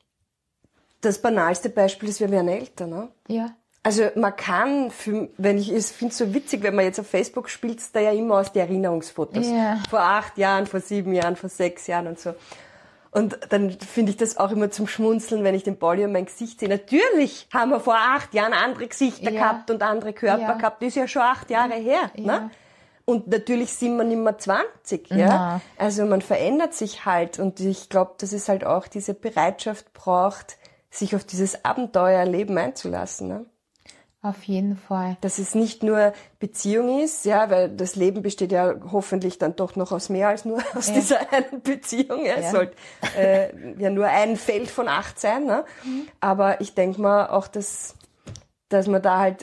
das banalste Beispiel ist, wir werden älter, ne? Ja. Also man kann, ich finde es so witzig, wenn man jetzt auf Facebook spielt, da ja immer aus die Erinnerungsfotos. Ja. Vor 8 Jahren, vor 7 Jahren, vor 6 Jahren und so. Und dann finde ich das auch immer zum Schmunzeln, wenn ich den Pauli und mein Gesicht sehe. Natürlich haben wir vor 8 Jahren andere Gesichter gehabt und andere Körper gehabt. Das ist ja schon 8 Jahre her, ne? Und natürlich sind wir nicht mehr 20, ja. Na. Also man verändert sich halt und ich glaube, dass es halt auch diese Bereitschaft braucht, sich auf dieses Abenteuerleben einzulassen, ne? Auf jeden Fall. Dass es nicht nur Beziehung ist, ja, weil das Leben besteht ja hoffentlich dann doch noch aus mehr als nur aus dieser einen Beziehung. Ja. Es sollte ja nur ein Feld von 8 sein, ne? Aber ich denke mal auch, dass man da halt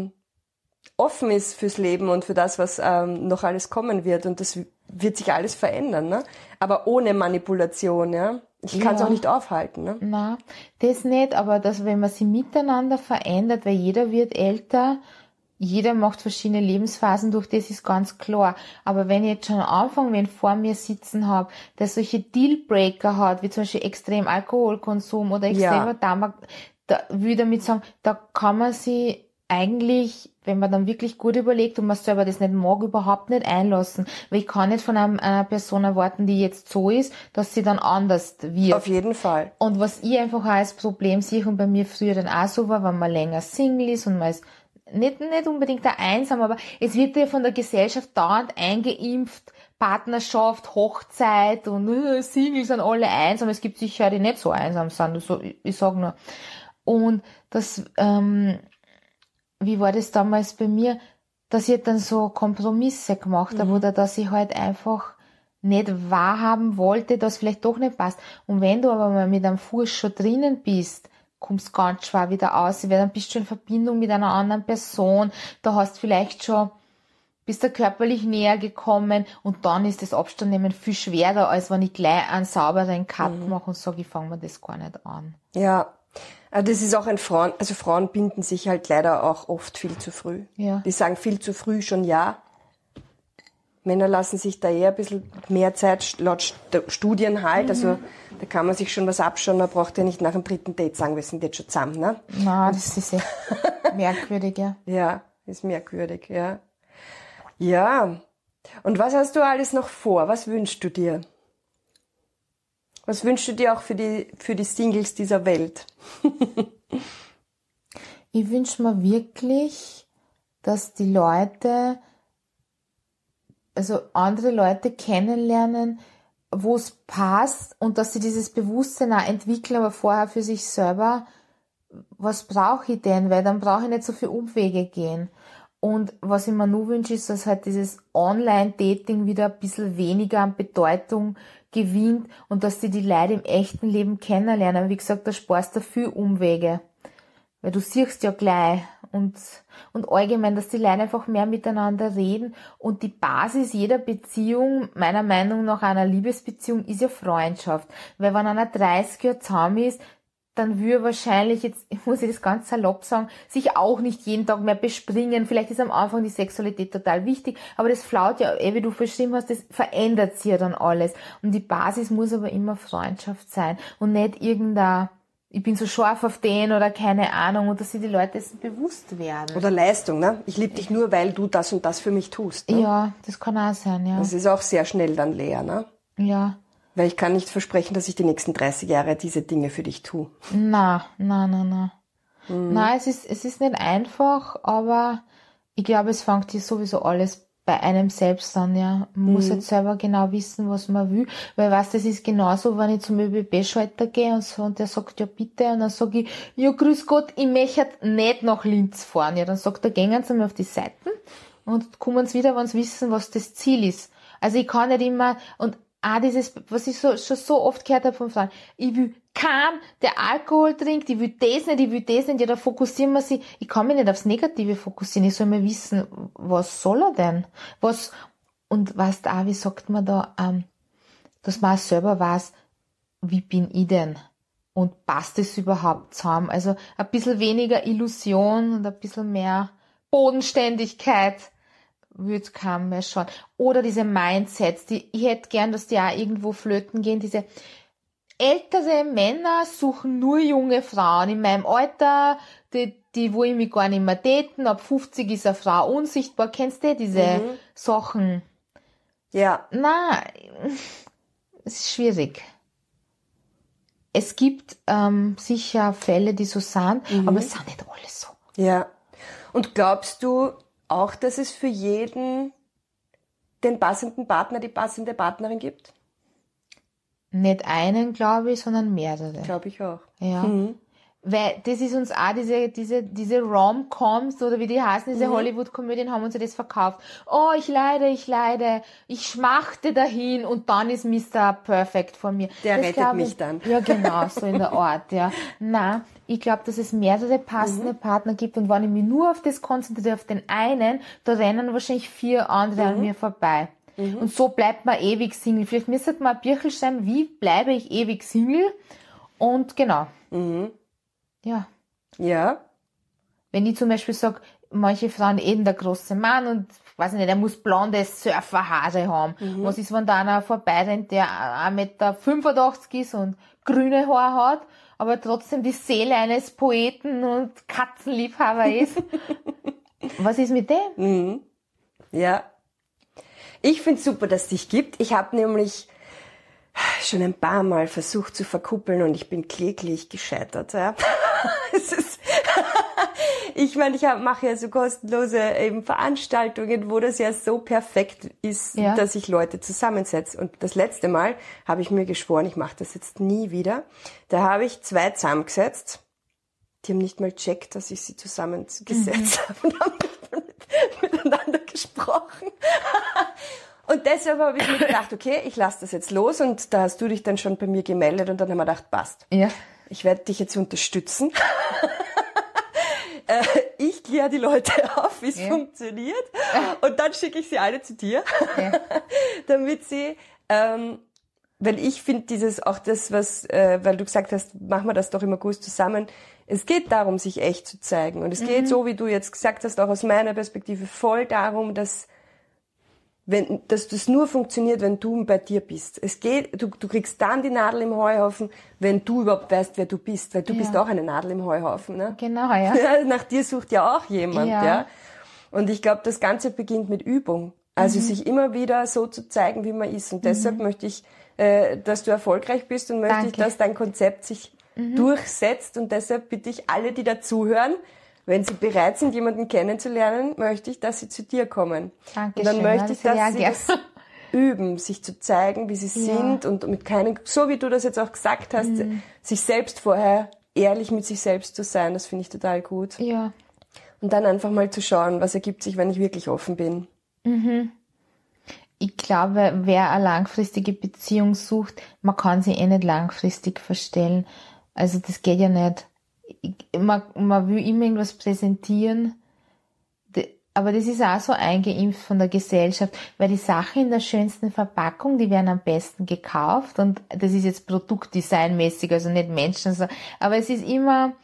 offen ist fürs Leben und für das, was noch alles kommen wird. Und das wird sich alles verändern, ne? Aber ohne Manipulation, ja. Ich kann es auch nicht aufhalten, ne? Na, das nicht, aber das, wenn man sich miteinander verändert, weil jeder wird älter, jeder macht verschiedene Lebensphasen durch, das ist ganz klar. Aber wenn ich jetzt schon am Anfang wen vor mir sitzen habe, der solche Dealbreaker hat, wie zum Beispiel extrem Alkoholkonsum oder extremer Tabak, da würde ich damit sagen, da kann man sich eigentlich, wenn man dann wirklich gut überlegt und man selber das nicht mag, überhaupt nicht einlassen. Weil ich kann nicht von einer Person erwarten, die jetzt so ist, dass sie dann anders wird. Auf jeden Fall. Und was ich einfach auch als Problem sehe und bei mir früher dann auch so war, wenn man länger Single ist und man ist nicht unbedingt da einsam, aber es wird ja von der Gesellschaft dauernd eingeimpft, Partnerschaft, Hochzeit und Single sind alle einsam. Es gibt sicher, die nicht so einsam sind. Also, ich sag nur. Und das, wie war das damals bei mir, dass ich dann so Kompromisse gemacht habe oder dass ich halt einfach nicht wahrhaben wollte, dass vielleicht doch nicht passt. Und wenn du aber mal mit einem Fuß schon drinnen bist, kommst ganz schwer wieder aus, weil dann bist du in Verbindung mit einer anderen Person, da hast vielleicht schon, bist du körperlich näher gekommen und dann ist das Abstandnehmen viel schwerer, als wenn ich gleich einen sauberen Cut mache und sage, ich fange mir das gar nicht an. Ja. Das ist auch Frauen binden sich halt leider auch oft viel zu früh. Ja. Die sagen viel zu früh schon ja. Männer lassen sich da eher ein bisschen mehr Zeit, laut Studien halt, also da kann man sich schon was abschauen, da braucht ihr nicht nach dem 3. Date sagen, wir sind jetzt schon zusammen, ne? Na, das ist echt merkwürdig, ja. Ja, ist merkwürdig, ja. Ja. Und was hast du alles noch vor? Was wünschst du dir? Was wünschst du dir auch für die Singles dieser Welt? Ich wünsche mir wirklich, dass die Leute, also andere Leute kennenlernen, wo es passt und dass sie dieses Bewusstsein auch entwickeln, aber vorher für sich selber, was brauche ich denn? Weil dann brauche ich nicht so viel Umwege gehen. Und was ich mir nur wünsche, ist, dass halt dieses Online-Dating wieder ein bisschen weniger an Bedeutung gewinnt und dass die Leute im echten Leben kennenlernen. Wie gesagt, da sparst du viel Umwege. Weil du siehst ja gleich. Und allgemein, dass die Leute einfach mehr miteinander reden. Und die Basis jeder Beziehung, meiner Meinung nach einer Liebesbeziehung, ist ja Freundschaft. Weil wenn einer 30 Jahre zusammen ist, dann würde wahrscheinlich, jetzt muss ich das ganz salopp sagen, sich auch nicht jeden Tag mehr bespringen. Vielleicht ist am Anfang die Sexualität total wichtig, aber das flaut ja, wie du verschrieben hast, das verändert sich ja dann alles. Und die Basis muss aber immer Freundschaft sein und nicht irgendein, ich bin so scharf auf den oder keine Ahnung, und dass sich die Leute dessen bewusst werden. Oder Leistung, ne? Ich liebe dich nur, weil du das und das für mich tust. Ne? Ja, das kann auch sein, ja. Das ist auch sehr schnell dann leer, ne? Ja. Weil ich kann nicht versprechen, dass ich die nächsten 30 Jahre diese Dinge für dich tue. Na. Na, es ist nicht einfach, aber ich glaube, es fängt hier sowieso alles bei einem selbst an, ja. Man muss jetzt selber genau wissen, was man will, weil, weißt, das ist genauso, wenn ich zum ÖBB-Schalter gehe und der sagt, ja bitte, und dann sage ich, ja grüß Gott, ich möchte nicht nach Linz fahren. Ja, dann sagt er, gehen Sie mal auf die Seiten und kommen Sie wieder, wenn Sie wissen, was das Ziel ist. Also ich kann nicht immer, und auch dieses, was ich schon so oft gehört habe von Frauen, ich will keinen, der Alkohol trinkt, ich will das nicht, ja, da fokussieren wir sich, ich kann mich nicht aufs Negative fokussieren, ich soll mal wissen, was soll er denn? Und weißt auch, wie sagt man da, dass man auch selber weiß, wie bin ich denn? Und passt es überhaupt zusammen? Also ein bisschen weniger Illusion und ein bisschen mehr Bodenständigkeit würde kaum mehr schauen. Oder diese Mindsets, ich hätte gern, dass die auch irgendwo flöten gehen, diese ältere Männer suchen nur junge Frauen in meinem Alter, die wollen mich gar nicht mehr daten, ab 50 ist eine Frau unsichtbar, kennst du diese Sachen? Ja. Na, es ist schwierig. Es gibt sicher Fälle, die so sind, aber es sind nicht alle so. Ja. Und glaubst du auch, dass es für jeden den passenden Partner, die passende Partnerin gibt? Nicht einen, glaube ich, sondern mehrere. Glaube ich auch. Ja. Weil das ist uns auch diese Rom-Coms oder wie die heißen, diese Hollywood-Komödien haben uns ja das verkauft. Oh, ich leide, ich schmachte dahin und dann ist Mr. Perfect vor mir. Der das rettet mich dann. Ja, genau, so in der Art, ja. Na, ich glaube, dass es mehrere passende Partner gibt und wenn ich mich nur auf das konzentriere, auf den einen, da rennen wahrscheinlich 4 andere an mir vorbei. Und so bleibt man ewig Single. Vielleicht müsste man ein Büchel schreiben, wie bleibe ich ewig Single? Und genau. Ja. Ja. Wenn ich zum Beispiel sage, manche Frauen eben der große Mann und, weiß ich nicht, er muss blonde Surferhaare haben. Was ist, wenn da einer vorbeirennt, der 1,85 Meter ist und grüne Haare hat, aber trotzdem die Seele eines Poeten und Katzenliebhaber ist? Was ist mit dem? Ja. Ich find's super, dass es dich gibt. Ich habe nämlich schon ein paar Mal versucht zu verkuppeln und ich bin kläglich gescheitert. Ja. Ich meine, ich mache ja so kostenlose eben Veranstaltungen, wo das ja so perfekt ist, dass ich Leute zusammensetze. Und das letzte Mal habe ich mir geschworen, ich mache das jetzt nie wieder. Da habe ich 2 zusammengesetzt. Die haben nicht mal checkt, dass ich sie zusammengesetzt habe und haben miteinander gesprochen. Und deshalb habe ich mir gedacht, okay, ich lasse das jetzt los und da hast du dich dann schon bei mir gemeldet und dann haben wir gedacht, passt. Ja. Ich werde dich jetzt unterstützen. Ich kläre die Leute auf, wie es funktioniert und dann schicke ich sie alle zu dir, damit sie, weil ich finde dieses, auch das, was, weil du gesagt hast, machen wir das doch immer gut zusammen, es geht darum, sich echt zu zeigen und es geht, so wie du jetzt gesagt hast, auch aus meiner Perspektive voll darum, dass das nur funktioniert, wenn du bei dir bist. Es geht, du kriegst dann die Nadel im Heuhaufen, wenn du überhaupt weißt, wer du bist, weil du bist auch eine Nadel im Heuhaufen, ne? Genau, ja. Nach dir sucht ja auch jemand, ja. Und ich glaube, das Ganze beginnt mit Übung. Also sich immer wieder so zu zeigen, wie man ist. Und deshalb möchte ich, dass du erfolgreich bist und möchte ich, dass dein Konzept sich durchsetzt. Und deshalb bitte ich alle, die dazuhören, wenn sie bereit sind, jemanden kennenzulernen, möchte ich, dass sie zu dir kommen. Dankeschön. Und dann möchte ich, dass üben, sich zu zeigen, wie sie sind und mit keinen, so wie du das jetzt auch gesagt hast, sich selbst vorher ehrlich mit sich selbst zu sein, das finde ich total gut. Ja. Und dann einfach mal zu schauen, was ergibt sich, wenn ich wirklich offen bin. Ich glaube, wer eine langfristige Beziehung sucht, man kann sie nicht langfristig verstellen. Also das geht ja nicht. Man will immer irgendwas präsentieren, aber das ist auch so eingeimpft von der Gesellschaft, weil die Sachen in der schönsten Verpackung, die werden am besten gekauft und das ist jetzt produktdesignmäßig, also nicht Menschen, aber es ist immer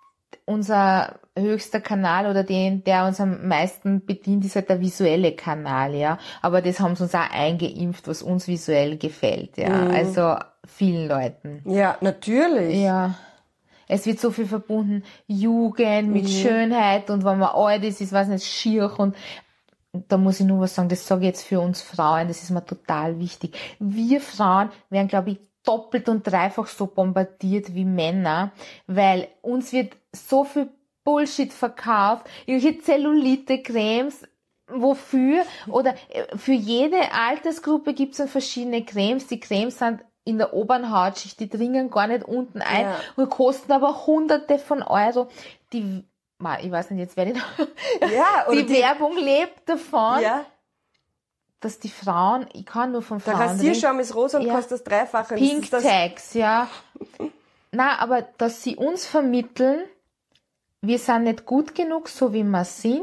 unser höchster Kanal oder der uns am meisten bedient, ist halt der visuelle Kanal, ja. Aber das haben sie uns auch eingeimpft, was uns visuell gefällt, ja. Also vielen Leuten. Ja, natürlich. Ja. Es wird so viel verbunden, Jugend mit Schönheit und wenn man alt ist, weiß nicht, schier und da muss ich nur was sagen, das sage ich jetzt für uns Frauen, das ist mir total wichtig. Wir Frauen werden, glaube ich, doppelt und dreifach so bombardiert wie Männer, weil uns wird so viel Bullshit verkauft, irgendwelche Zellulite-Cremes, wofür? Oder für jede Altersgruppe gibt es dann verschiedene Cremes. Die Cremes sind in der oberen Hautschicht, die dringen gar nicht unten ein und kosten aber Hunderte von Euro. Ich weiß nicht, jetzt werde ich die Werbung lebt davon, dass die Frauen, ich kann nur von Frauen der Rasierschaum ist rosa und kostet das Dreifache. Pink Tags, Nein, aber dass sie uns vermitteln, wir sind nicht gut genug, so wie wir sind.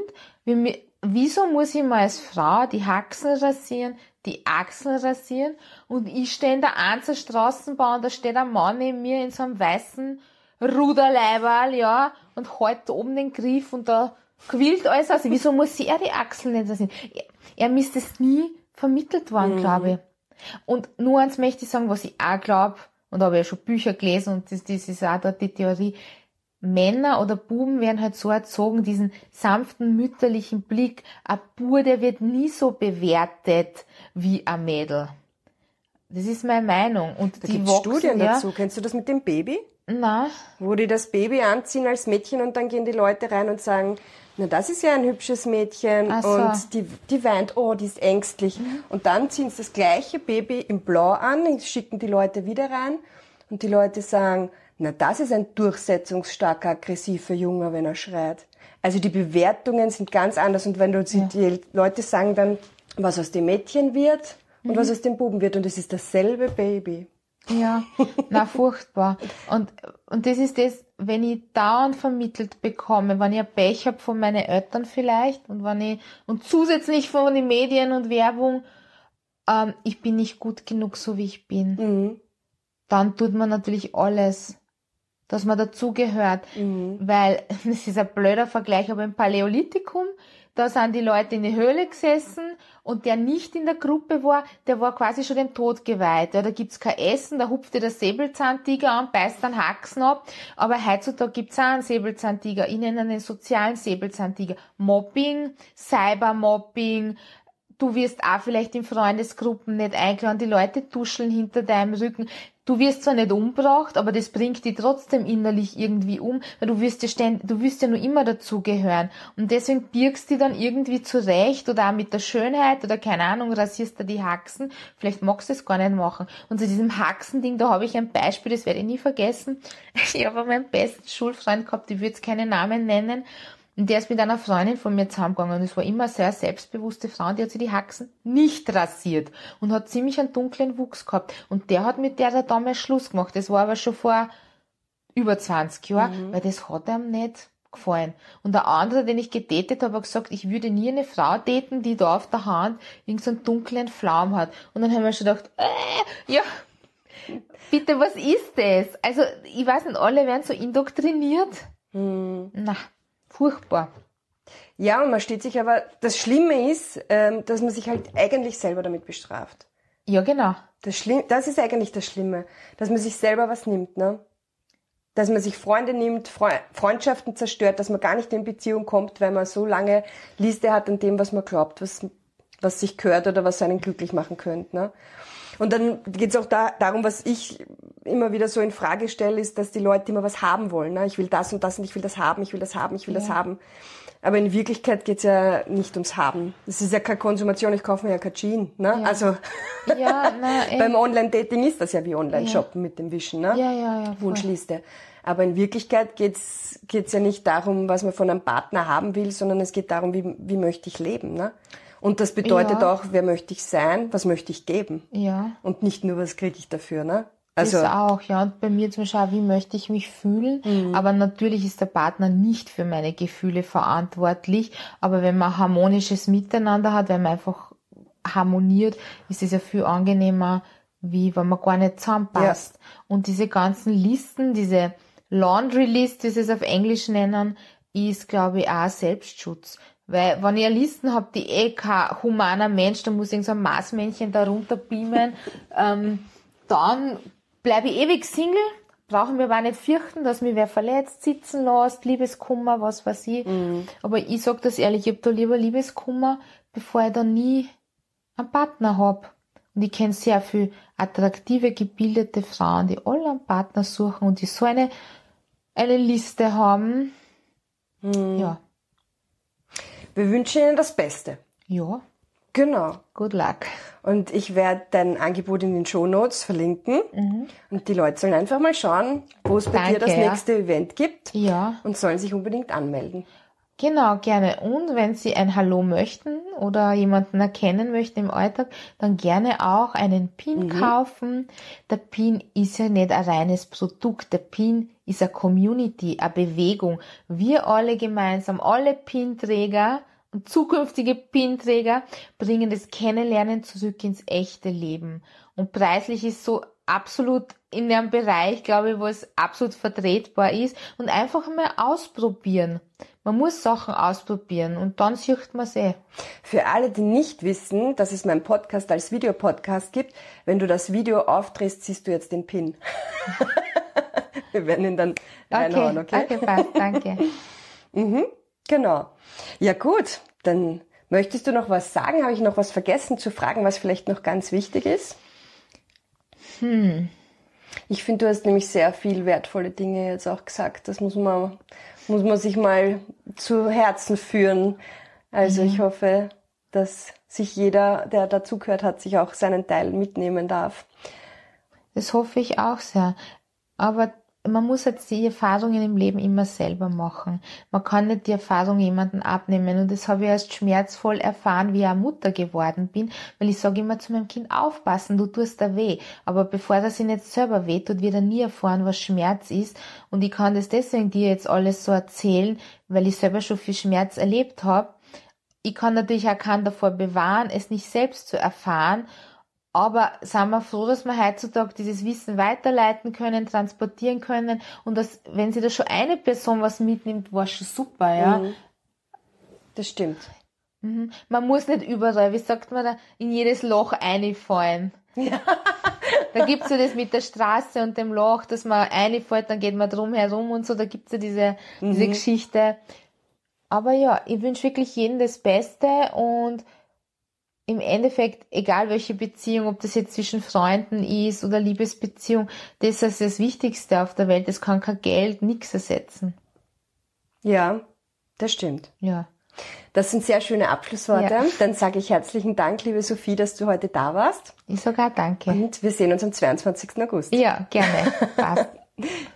Wieso muss ich mal als Frau die Haxen rasieren, die Achseln rasieren und ich stehe in der Anzer Straßenbahn, da steht ein Mann neben mir in so einem weißen Ruderleiberl, und hält da oben den Griff und da quillt alles aus. Wieso muss er die Achseln nicht rasieren? Er müsste es nie vermittelt worden, glaube ich. Und nur eins möchte ich sagen, was ich auch glaube, und da habe ich ja schon Bücher gelesen und das ist auch dort die Theorie, Männer oder Buben werden halt so erzogen, diesen sanften mütterlichen Blick. Ein Bub, der wird nie so bewertet wie ein Mädel. Das ist meine Meinung. Und da die gibt Studien dazu. Kennst du das mit dem Baby? Nein. Wo die das Baby anziehen als Mädchen und dann gehen die Leute rein und sagen, na, das ist ja ein hübsches Mädchen und die weint, oh, die ist ängstlich. Und dann ziehen sie das gleiche Baby in Blau an, schicken die Leute wieder rein und die Leute sagen, na, das ist ein durchsetzungsstarker, aggressiver Junge, wenn er schreit. Also die Bewertungen sind ganz anders. Und wenn die Leute sagen dann, was aus dem Mädchen wird und was aus dem Buben wird. Und es ist dasselbe Baby. Ja, na furchtbar. Und das ist das, wenn ich dauernd vermittelt bekomme, wenn ich ein Pech habe von meinen Eltern vielleicht und zusätzlich von den Medien und Werbung, ich bin nicht gut genug, so wie ich bin. Dann tut man natürlich alles, dass man dazugehört, weil, das ist ein blöder Vergleich, aber im Paläolithikum, da sind die Leute in die Höhle gesessen und der nicht in der Gruppe war, der war quasi schon dem Tod geweiht. Ja, da gibt's kein Essen, da hupft dir der Säbelzahntiger an, beißt dann Haxen ab, aber heutzutage gibt's auch einen Säbelzahntiger, ich nenne einen sozialen Säbelzahntiger. Mobbing, Cybermobbing, du wirst auch vielleicht in Freundesgruppen nicht eingeladen, die Leute tuscheln hinter deinem Rücken. Du wirst zwar nicht umgebracht, aber das bringt dich trotzdem innerlich irgendwie um, weil du wirst ja nur immer dazugehören. Und deswegen birgst du dann irgendwie zurecht oder auch mit der Schönheit oder keine Ahnung, rasierst du die Haxen. Vielleicht magst du es gar nicht machen. Und zu diesem Haxending, da habe ich ein Beispiel, das werde ich nie vergessen. Ich habe meinen besten Schulfreund gehabt, ich würde jetzt keinen Namen nennen. Und der ist mit einer Freundin von mir zusammengegangen und es war immer eine sehr selbstbewusste Frau und die hat sich die Haxen nicht rasiert und hat ziemlich einen dunklen Wuchs gehabt. Und der hat mit der da damals Schluss gemacht. Das war aber schon vor über 20 Jahren, weil das hat ihm nicht gefallen. Und der andere, den ich gedatet habe, hat gesagt, ich würde nie eine Frau daten, die da auf der Hand irgendeinen so dunklen Flaum hat. Und dann haben wir schon gedacht, ja, bitte, was ist das? Also, ich weiß nicht, alle werden so indoktriniert. Na. Furchtbar. Ja, und man steht sich aber, das Schlimme ist, dass man sich halt eigentlich selber damit bestraft. Ja, genau. Das ist eigentlich das Schlimme, dass man sich selber was nimmt, ne? Dass man sich Freunde nimmt, Freundschaften zerstört, dass man gar nicht in Beziehung kommt, weil man so lange Liste hat an dem, was man glaubt, was sich gehört oder was einen glücklich machen könnte, ne? Und dann geht's auch darum, was ich immer wieder so in Frage stelle, ist, dass die Leute immer was haben wollen. Ne? Ich will das und das und ich will das haben, ich will das haben, ich will das haben. Aber in Wirklichkeit geht's ja nicht ums Haben. Das ist ja keine Konsumation, ich kaufe mir ja kein Jean. Ne? Ja. Also Ja, beim Online-Dating ist das ja wie Online-Shoppen mit dem Wischen. Ne? Ja. Voll. Wunschliste. Aber in Wirklichkeit geht's ja nicht darum, was man von einem Partner haben will, sondern es geht darum, wie möchte ich leben. Ne? Und das bedeutet auch, wer möchte ich sein, was möchte ich geben. Ja. Und nicht nur, was kriege ich dafür. Ne? Also, das auch, ja. Und bei mir zum Beispiel auch, wie möchte ich mich fühlen? Aber natürlich ist der Partner nicht für meine Gefühle verantwortlich. Aber wenn man harmonisches Miteinander hat, wenn man einfach harmoniert, ist es ja viel angenehmer, wie wenn man gar nicht zusammenpasst. Ja. Und diese ganzen Listen, diese Laundry List, wie sie es auf Englisch nennen, ist, glaube ich, auch Selbstschutz. Weil, wenn ich eine Listen habe, die kein humaner Mensch, da muss irgend so ein Marsmännchen da runterbeamen, dann bleibe ich ewig Single, brauchen wir aber auch nicht fürchten, dass mich wer verletzt, sitzen lässt, Liebeskummer, was weiß ich. Aber ich sag das ehrlich, ich hab da lieber Liebeskummer, bevor ich dann nie einen Partner hab. Und ich kenne sehr viele attraktive, gebildete Frauen, die alle einen Partner suchen und die so eine Liste haben. Ja. Wir wünschen Ihnen das Beste. Ja. Genau. Good luck. Und ich werde dein Angebot in den Shownotes verlinken. Und die Leute sollen einfach mal schauen, wo es bei dir das nächste Event gibt. Ja. Und sollen sich unbedingt anmelden. Genau, gerne. Und wenn Sie ein Hallo möchten oder jemanden erkennen möchten im Alltag, dann gerne auch einen Pin kaufen. Der Pin ist ja nicht ein reines Produkt. Der Pin ist eine Community, eine Bewegung. Wir alle gemeinsam, alle Pinträger und zukünftige Pinträger bringen das Kennenlernen zurück ins echte Leben. Und preislich ist so absolut in einem Bereich, glaube ich, wo es absolut vertretbar ist und einfach mal ausprobieren. Man muss Sachen ausprobieren und dann sieht man es eh. Für alle, die nicht wissen, dass es meinen Podcast als Videopodcast gibt, wenn du das Video aufdrehst, siehst du jetzt den Pin. Wir werden ihn dann reinhauen, okay? Okay, passt, danke. Genau. Ja gut, dann möchtest du noch was sagen? Habe ich noch was vergessen zu fragen, was vielleicht noch ganz wichtig ist? Ich finde, du hast nämlich sehr viel wertvolle Dinge jetzt auch gesagt. Das muss man sich mal zu Herzen führen. Also ich hoffe, dass sich jeder, der dazugehört hat, sich auch seinen Teil mitnehmen darf. Das hoffe ich auch sehr. Aber man muss jetzt die Erfahrungen im Leben immer selber machen. Man kann nicht die Erfahrung jemandem abnehmen. Und das habe ich erst schmerzvoll erfahren, wie ich eine Mutter geworden bin, weil ich sage immer zu meinem Kind, aufpassen, du tust da weh. Aber bevor das sich nicht selber weh tut, wird er nie erfahren, was Schmerz ist. Und ich kann das deswegen dir jetzt alles so erzählen, weil ich selber schon viel Schmerz erlebt habe. Ich kann natürlich auch keinen davor bewahren, es nicht selbst zu erfahren. Aber sind wir froh, dass wir heutzutage dieses Wissen weiterleiten können, transportieren können und dass, wenn sich da schon eine Person was mitnimmt, war schon super, ja. Das stimmt. Man muss nicht überall, wie sagt man da, in jedes Loch reinfallen. Ja. Da gibt's ja das mit der Straße und dem Loch, dass man reinfällt, dann geht man drum herum und so, da gibt's ja diese Geschichte. Aber ja, ich wünsche wirklich jedem das Beste und im Endeffekt, egal welche Beziehung, ob das jetzt zwischen Freunden ist oder Liebesbeziehung, das ist das Wichtigste auf der Welt. Das kann kein Geld, nichts ersetzen. Ja, das stimmt. Ja. Das sind sehr schöne Abschlussworte. Ja. Dann sage ich herzlichen Dank, liebe Sophie, dass du heute da warst. Ich sage auch danke. Und wir sehen uns am 22. August. Ja, gerne. Passt.